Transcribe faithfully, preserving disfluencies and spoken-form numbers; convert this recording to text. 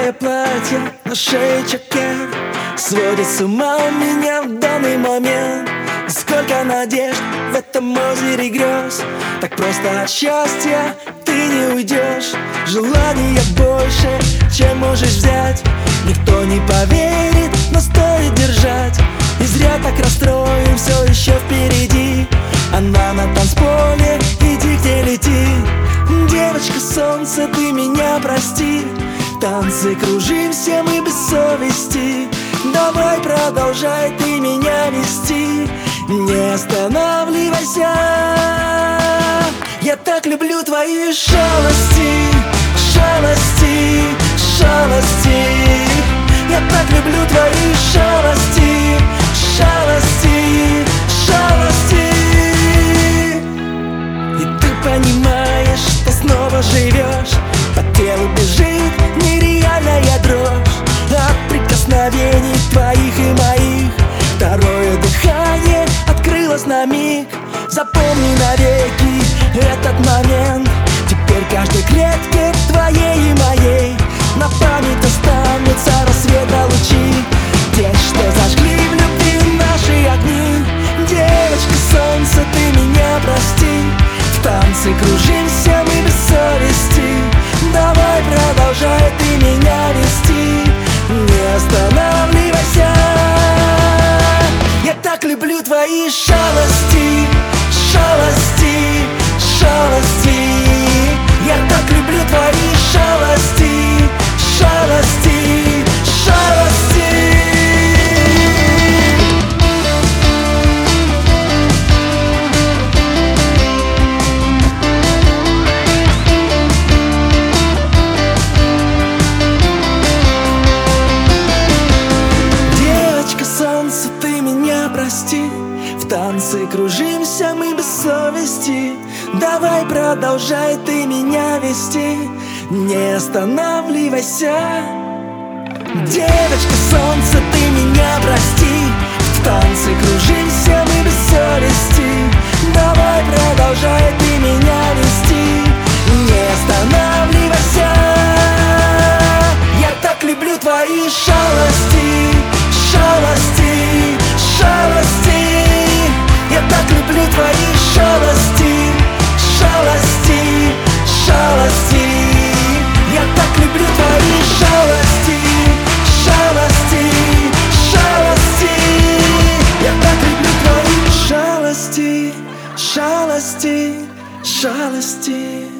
Белое платье на шее чекер сводит с ума меня в данный момент. Сколько надежд в этом озере грез, так просто от счастья ты не уйдешь. Желания больше, чем можешь взять. Никто не поверит, но стоит держать. И зря так расстроен, все еще впереди. Она на танцполе, иди к ней лети. Девочка солнце, ты меня прости. В танце кружимся мы без совести. Давай продолжай ты меня вести, не останавливайся. Я так люблю твои шалости, шалости, шалости. Я так люблю твои шалости, шалости, шалости. И ты понимаешь, что снова живешь, по телу бежит нереальная дрожь от прикосновений твоих и моих. Второе дыхание открылось на миг. Запомни навеки этот момент. Теперь каждой клетке твоей и моей на память останутся рассвета лучи, те, что зажгли в любви наши огни. Девочка солнце, ты меня прости. В танце кружимся мы без совести. Давай продолжай ты меня вести, не останавливайся. Я так люблю твои шалости, шалости, шалости. Я так люблю твои шалости, шалости, шалости. В танце кружимся мы без совести. Давай продолжай ты меня вести, не останавливайся. Девочка солнце, ты меня прости. В танце кружимся мы без совести. Давай продолжай ты меня вести, не останавливайся. Я так люблю твои шалости, шалости, шалости. Я так люблю твои шалости, шалости, шалости. Я так люблю твои шалости, шалости, шалости. Я так люблю твои шалости, шалости, шалости.